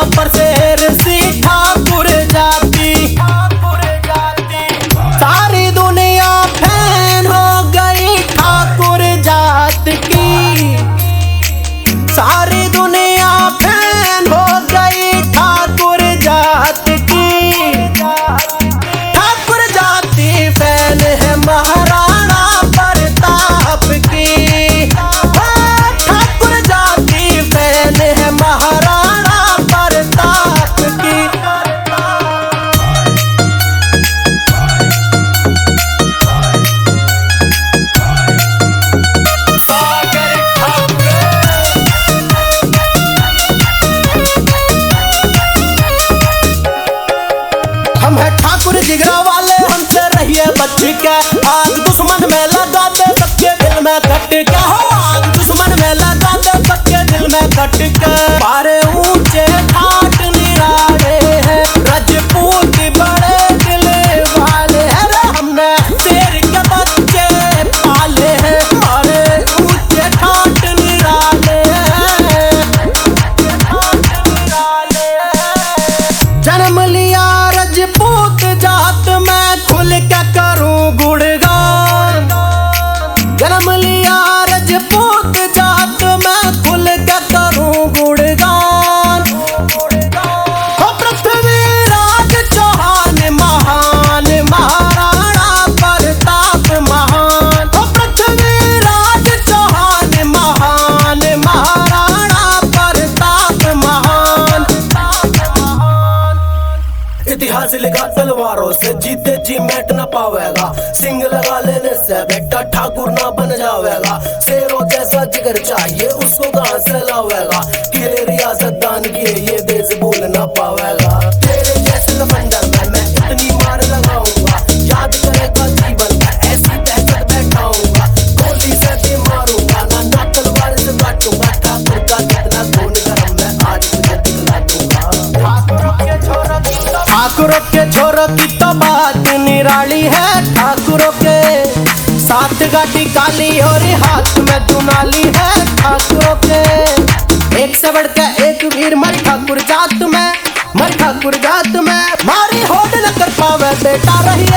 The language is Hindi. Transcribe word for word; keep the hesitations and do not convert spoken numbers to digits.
पर शेर सी ठाकुर जाती, सारी दुनिया फैन हो गई ठाकुर जात की, सारी दुनिया फैन हो गई ठाकुर जात की। ठाकुर जाति फैन है महाराणा प्रताप की, ठाकुर जाति फैन है महाराणा प्रताप की। हम है ठाकुर जिगरा वाले, हमसे रहिए बच के, आग दुश्मन में लगा दे सबके दिल में कट के, हो आग दुश्मन में लगा दे सबके दिल में कट के। पारे ऊंचे ठाट निराले हैं, रजपूत बड़े दिल वाले हैं रे, हमने शेर के बच्चे पाले हैं। पारे ऊंचे ठाट निराले हैं, जन्म लिया रजपूत जात में, खुल के करूं गुणगान। जन्म लिया रजपूत जात में, खुल के करूं गुणगान। हो पृथ्वीराज चौहान महान, महाराणा प्रताप महान। हो पृथ्वीराज चौहान महान, महाराणा प्रताप महान। इतिहास लिखा तलवारों से, जीते जी मैट न पावेगा, सिंग लगा लेने से बेटा ठाकुर ना बन जावेगा। शेरों जैसा जिगर चाहिए उसको कहां से लावेगा, किले रियासत दान किए ये देश भूल न पावेगा। तेरे जैसे लफंडर में मैं इतनी मार लगाऊंगा, याद करेगा जीवन में ऐसी दहशत बैठाऊंगा। गोली से भी मारूंगा ना, ना तलवार से काटूंगा, ठाकुर का कितना खून गरम मैं आज तुझे दिखला दूंगा। ठाकुरों के छोरों की ठाकुरों के छोरों की तो बात निराली है, ठाकुरों के साथ गाड़ी काली और हाथ में दुनाली है। ठाकुरों के एक से बढ़ के एक वीर मर ठाकुर जात में, मर ठाकुर जात में। मारी होड़ न कर पावे बेटा रही